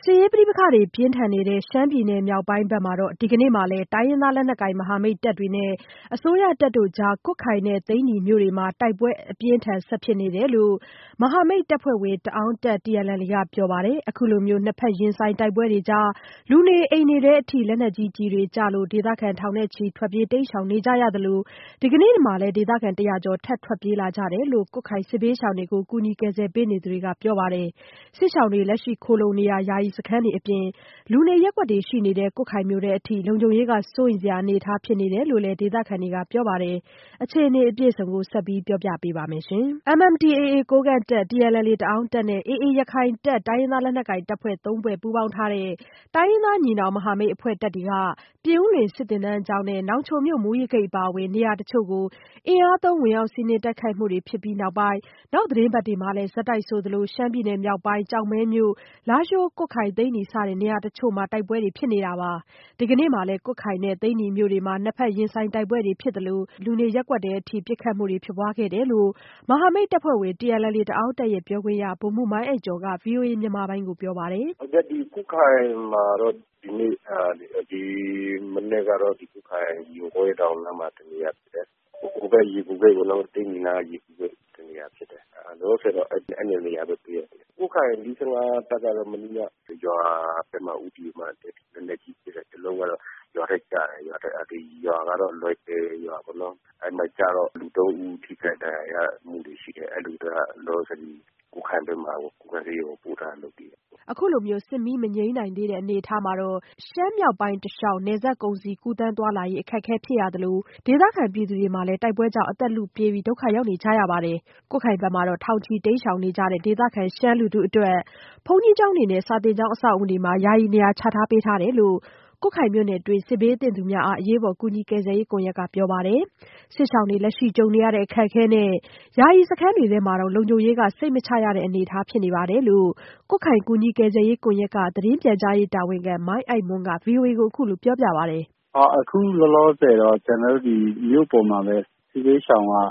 စစ်ရေးပဋိပက္ခတွေပြင်းထန်နေတဲ့ရှမ်းပြည်နယ်မြောက်ပိုင်းဘက်မှာဒီကနေ့မှာလည်းတိုင်းရင်းသားလက်နက်ကိုင်မဟာမိတ်တပ်တွေနဲ့အစိုးရတပ်တို့ကြားကွတ်ခိုင်နဲ့သိန္နီမြို့တွေမှာတိုက်ပွဲအပြင်းအထန်ဆက်ဖြစ်နေတယ်လို့မဟာမိတ်တပ်ဖွဲ့ဝင်တအာင်းတပ် TNLA ကပြောပါတယ်။ အခုလိုနှစ်ဖက်ရင်ဆိုင်တိုက်ပွဲတွေကြားလူနေအိမ်တွေထဲအထိလက်နက်ကြီးကျည်တွေကျလို့ဒေသခံထောင်နဲ့ချီထွက်ပြေးတိမ်းရှောင်နေကြရသလိုဒီကနေ့မှာလည်းဒေသခံ100ကျော်ထပ်ထွက်ပြေးလာကြတယ်လို့ကွတ်ခိုင်စစ်ဘေးရှောင်တွေကိုကူညီကယ်ဆယ်ပေးနေသူတွေကပြောပါတယ်။ စစ်ရှောင်တွေလက်ရှိခိုလှုံနေရာယာယီစခန်းတွေအပြင်လူနေရပ်ကွက်တွေရှိနေတဲ့ကွတ်ခိုင်မြို့ထဲအထိလုံခြုံရေးကစိုးရိမ်စရာအနေအထားဖြစ်နေတယ်လို့လည်းဒေသခံတွေကပြောပါတယ်။ အခြေအနေအပြည့်အစုံကိုဆက်ပြီးပြောပြပေးပါမယ်။ MNDAA ကိုးကန့်တပ် TNLA တအာင်းတပ်နဲ့ AA ရခိုင်တပ်တိုင်းရင်းသားလက်နက်ကိုင်တပ်ဖွဲ့3ဖွဲ့ပူးပေါင်းထားတဲ့တိုင်းရင်းသားညီနောင်မဟာမိတ်အဖွဲ့တပ်တွေက ပြင်ဦးလွင်စစ်သင်တန်းကျောင်းနဲ့နောင်ချိုမြို့မူးယစ်ဂိတ်အပါအဝင်နေရာတချို့ကိုအင်အားသုံးဝင်ရောက်စီးနင်းတိုက်ခိုက်မှုတွေဖြစ်ပြီးနောက်ပိုင်းနောက်သီတင်းပတ်တွေမှာလည်းဆက်တိုက်ဆိုသလိုရှမ်းပြည်နယ်မြောက်ပိုင်းကျောက်မဲမြို့လားရှိုးကွတ်ခိုင်သိန္နီစတဲ့နေရာတချို့မှာတိုက်ပွဲတွေဖြစ်နေတာပါ။ ဒီကနေ့မှာလည်းကွတ်ခိုင်နဲ့သိန္နီမြို့တွေမှာနှစ်ဖက်ရင်ဆိုင်တိုက်ပွဲတွေဖြစ်သလိုလူနေရပ်ကွက်ထဲအထိပစ်ခတ်မှုတွေဖြစ်ပွားခဲ့တယ်လို့မဟာမိတ်တပ်ဖွဲ့ဝင် TNLA တအာင်းတပ်ရဲ့ပြောခွင့်ရဗိုလ်မှူးမိုင်းအိုက်ကျော်က VOA မြန်မာပိုင်းကိုပြောပါတယ်။ “ဟုတ်ကဲ့ဒီကွတ်ခိုင်မှာတော့ဒီနေ့ဒီမနေ့ကတော့ဒီကွတ်ခိုင်ရင်ကွဲတောင်နားမှာတနေရာဖြစ်တယ်။ဟိုဘက်ရေကူဂိတ်ကိုတော့သိန္နီနားရေကူဂိတ်တနေရာဖြစ်တယ်။လောလောဆယ်တော့အဲ့နေရာပဲတွေ့ရတယ်။ကွတ်ခိုင်45တပ်ကတော့မနေ့ကရွာဘက်မှာဦးတီမှာလက်နက်ကြီးဖြစ်တယ်။တလုံးကတော့ရွာထက်ကျတယ်ရွာကတော့လွယ်ရွာပေါ့နော်။အဲ့မှာကျတော့လူ3ဦးထိခိုက်ဒဏ်ရာရမှုတွေရှိတယ်။အဲ့လူတွေကလောလောဆယ်ကွတ်ခိုင်ဘက်မှာကွတ်ခိုင်ဆေးရုံကိုပို့ထားတယ်လို့သိရတယ်။အခုလိုစစ်မီးမငြိမ်းနိုင်သေးတဲ့အနေအထားမှာရှမ်းမြောက်ပိုင်းတလျှောက်နယ်စပ်ကုန်စည်ကူးသန်းသွားလာရေးအခက်အခဲဖြစ်ရသလိုဒေသခံပြည်သူတွေမှာလည်းတိုက်ပွဲကြောင့်အသက်လုပြေးပြီးဒုက္ခရောက်နေကြရပါတယ်။ ကွတ်ခိုင်ဘက်မှာထောင်ချီတိမ်းရှောင်နေကြတဲ့ဒေသခံရှမ်းလူထုအတွက်ဘုန်းကြီးကျောင်းတွေနဲ့စာသင်ကျောင်းအဆောက်အဦတွေမှာယာယီနေရာချထားပေးထားတယ်လို့ကွတ်ခိုင်မြို့နယ်တွင်းစစ်ဘေးသင့်သူများအားအရေးပေါ်ကူညီကယ်ဆယ်ရေးကွန်ရက်ကပြောပါတယ်။ စစ်ရှောင်တွေလက်ရှိကြုံနေရတဲ့အခက်အခဲနဲ့ယာယီစခန်းတွေထဲမှာလုံခြုံရေးကစိတ်မချရတဲ့အနေအထားဖြစ်နေပါတယ်လို့ကွတ်ခိုင်ကူညီကယ်ဆယ်ရေးကွန်ရက်ကသတင်းပြန်ကြားရေးတာဝန်ခံမိုင်းအိုက်မွန်းက VOA ကိုအခုလိုပြောပြပါတယ်။အခုလောလောဆယ်တော့ကျွန်တော်တို့ဒီမြို့ပေါ်မှာပဲစစ်ဘေးရှောင်က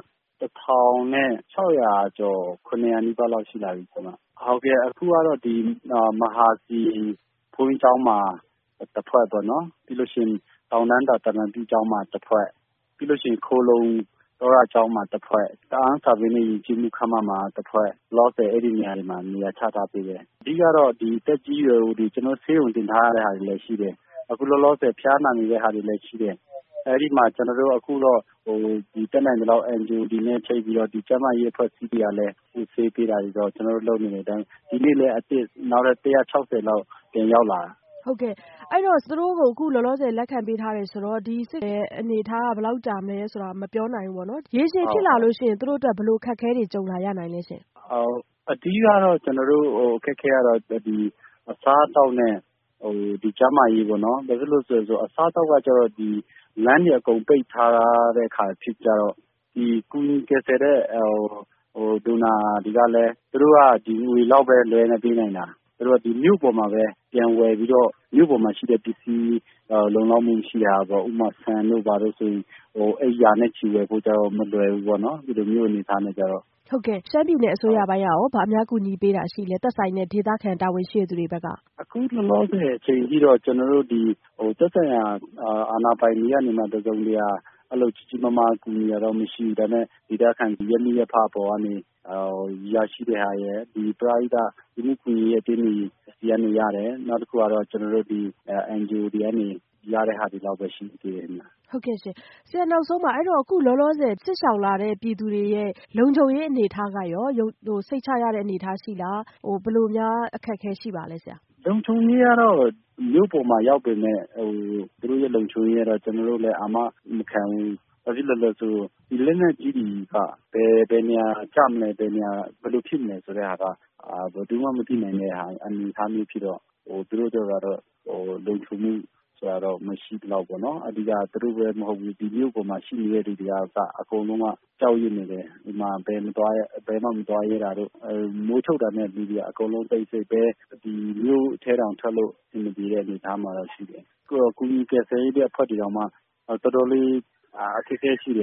1600ကျော်900နီးပါးလောက်ရှိလာပြီခင်ဗျ။ဟုတ်ကဲ့အခုကတော့ဒီမဟာစီဘုန်းကြီးကျောင်းမှာတစ်ဖွဲ့ပေါ့နော်ပြီးလို့ရှိရင်တောင်တန်းတာတမန်တိကျောင်းမှာတစ်ဖွဲ့ပြီးလို့ရှိရင်ခိုလုံတော်ရကျောင်းမှာတစ်ဖွဲ့တအာင်းစာပေနဲ့ယဉ်ကျေးမှုခမ်းမမှာတစ်ဖွဲ့လောဆယ်အဲ့ဒီနေရာတွေမှာနေရာချထားပေးတယ်။အဓိကတော့ဒီတက်ကြီးရွယ်ဦးတွေကျွန်တော်ဆေးရုံတင်ထားရတဲ့ဟာတွေလည်းရှိတယ်။အခုလောလောဆယ်ဖျားနာနေတဲ့ဟာတွေလည်းရှိတယ်။အဲ့ဒီမှာကျွန်တော်တို့အခုတော့ဒီတက်နိုင်တဲ့လောက် NGO ဒီနဲ့ချိန်ပြီးတော့ဒီကျန်းမာရေးအဖွဲ့အစည်းတွေကလည်းဆေးပေးတာတွေတော့ကျွန်တော်တို့လုပ်နေတယ်ဒါဒီနေ့လည်းအသစ်နောက်ထပ်160လောက်ပြန်ရောက်လာတာဟုတ်ကဲ့အဲ့တော့သူတို့ကိုအခုလောလောဆယ်လက်ခံပေးထားတယ်ဆိုတော့ဒီစစ်ရဲ့အနေအထားကဘယ်လောက်ကြာမလဲဆိုတာမပြောနိုင်ဘူးပေါ့နော်ရေရှည်ဖြစ်လာလို့ရှိရင်သူတို့အတွက်ဘယ်လိုအခက်အခဲတွေကြုံလာရနိုင်လဲရှင်အဓိကတော့ကျွန်တော်တို့အခက်အခဲကတော့ဒီအစားအသောက်နဲ့ဒီကျန်းမာရေးပေါ့နော်ဘာဖြစ်လို့ဆိုအစားအသောက်ကကျတော့ဒီလမ်းတွေအကုန်ပိတ်ထားတဲ့အခါဖြစ်ကြတော့ဒီကူညီကယ်ဆယ်တဲ့ဒိုနာတွေကလည်းသူတို့ကဒီငွေလောက်ပဲလွှဲနေပေးနိုင်တာသူတို့ကဒီမြို့ပေါ်မှာပဲပြန်ဝယ်ပြီးတော့မြို့ပေါ်မှာရှိတဲ့ပစ္စည်းလုံလောက်မှုရှိတာပေါ့ဥပမာဆန်တို့ဘာလို့ဆိုရင်အဲ့ရာနဲ့ချီဝယ်ဖို့ကြတော့မလွယ်ဘူးပေါ့နော်ဒီလိုမျိုးအနေထားနဲ့ကြတော့ဟုတ်ကဲ့ရှမ်းပြည်နယ်အစိုးရပိုင်းကရောဗာအများကူညီပေးတာရှိလဲသက်ဆိုင်တဲ့ဒေသခံတာဝန်ရှိသူတွေဘက်ကအခုလောလောဆယ်အချိန်ကြီးတော့ကျွန်တော်တို့ဒီသက်ဆိုင်ရာအာဏာပိုင်တွေကနေမှတစုံတရာအဲ့လိုကြီးမားကူညီရတော့မရှိဘူးဒါပေမဲ့ဒီတခါရမီရဖပေါ်ကနေရရှိတဲ့ဟာရဲ့ဒီပရိသဒီမှုကူညီရဲ့တင်းနေစီကနေရတယ်နောက်တစ်ခုကတော့ကျွန်တော်တို့ဒီ NGO တွေကနေရတဲ့ဟာတွေလောက်ပဲရှိသေးတယ်ဟုတ်ကဲ့ရှင်ဆရာနောက်ဆုံးမှာအဲ့တော့အခုလောလောဆယ်စစ်ရှောင်လာတဲ့ပြည်သူတွေရဲ့လုံခြုံရေးအနေအထားကရောစိတ်ချရတဲ့အနေအထားရှိလားဘယ်လိုများအခက်အခဲရှိပါလဲဆရာလုံခြုံရေးကတော့မြို့ပေါ်မှာရောက်ပေမဲ့သူတို့ရဲ့လုံခြုံရေးကတော့ကျွန်တော်တို့လည်းအာမမခံဘူးဘာဖြစ်လို့လဲဆိုဒီလက်နက်ကြီးတွေကဘယ်နေရာကြမလဲဘယ်နေရာဘယ်လိုဖြစ်မလဲဆိုတဲ့ဟာကဘယ်သူမှမသိနိုင်တဲ့ဟာအနေအထားမျိုးဖြစ်တော့သူတို့ကတော့လုံခြုံမှုဆိုတာတော့မရှိတော့ပေါ့နော်အဓိကသူတို့ပဲမဟုတ်ဘူးဒီမြို့ပေါ်မှာရှိနေတဲ့လူတွေကအကုန်လုံးကကြောက်ရွံ့နေတယ်ဒီမှာဘယ်မှမသွားရဲတာတို့မိုးချုပ်တာနဲ့လူတွေအကုန်လုံးတိတ်ဆိတ်ပဲဒီမြို့ထဲတောင်ထွက်လို့အဆင်မပြေတဲ့အနေအထားမှာတော့ရှိတယ်ကူညီကယ်ဆယ်ရေးတဲ့အဖွဲ့တွေတောင်မှတော်တော်လေးအခက်အခဲရှိတယ်စ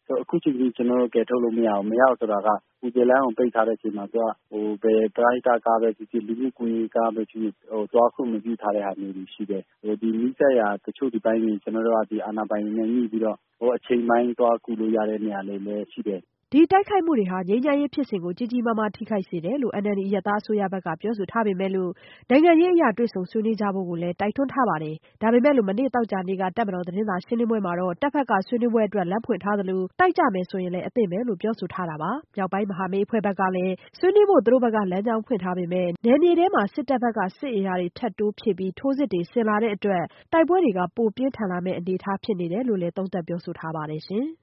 အခုချိန်ကြီးကျွန်တော်တို့ကယ်ထုတ်လို့မရအောင်ဆိုတာကပူဇေလမ်းကိုပိတ်ထားတဲ့အချိန်မှာသူကဘယ်ပရိသတ်ကားပဲဖြစ်ဖြစ်လူမှုကွန်ရက်ကားပဲဖြစ်ဖြစ်သွားခွင့်မပြုထားတဲ့ဟာမျိုးတွေရှိတယ်ဒီမိသက်ရာတချို့ဒီပိုင်းတွေကျွန်တော်တို့ကဒီအာဏာပိုင်တွေနဲ့ညှိပြီးတော့အချိန်ပိုင်းသွားကူလို့ရတဲ့နေရာလေးလည်းရှိတယ်ဒီတိုက်ခိုက်မှုတွေဟာငြိမ်းချမ်းရေးဖြစ်စဉ်ကိုကြီးကြီးမားမားထိခိုက်စေတယ်လို့ NLD အရပ်သားအစိုးရဘက်ကပြောဆိုထားပေမဲ့လို့နိုင်ငံရေးအရာတွေ့ဆုံဆွေးနွေးကြဖို့ကိုလည်းတိုက်တွန်းထားပါတယ်။ဒါပေမဲ့လို့မနေ့သောကြာနေ့ကတပ်မတော်သတင်းစာရှင်းလင်းပွဲမှာတော့တပ်ဘက်ကဆွေးနွေးပွဲအတွက်လမ်းဖွင့်ထားသလိုတိုက်ကြမယ်ဆိုရင်လည်းအသင့်ပဲလို့ပြောဆိုထားတာပါ။မြောက်ပိုင်းမဟာမိတ်အဖွဲ့ဘက်ကလည်းဆွေးနွေးဖို့သူတို့ဘက်ကလမ်းကြောင်းဖွင့်ထားပေမဲ့နယ်မြေထဲမှာစစ်တပ်ဘက်ကစစ်အင်အားတွေထပ်တိုးဖြစ်ပြီးထိုးစစ်တွေဆင်လာတဲ့အတွက်တိုက်ပွဲတွေကပိုပြင်းထန်လာမယ့်အနေအထားဖြစ်နေတယ်လို့လည်းသုံးသပ်ပြောဆိုထားပါတယ်ရှင်။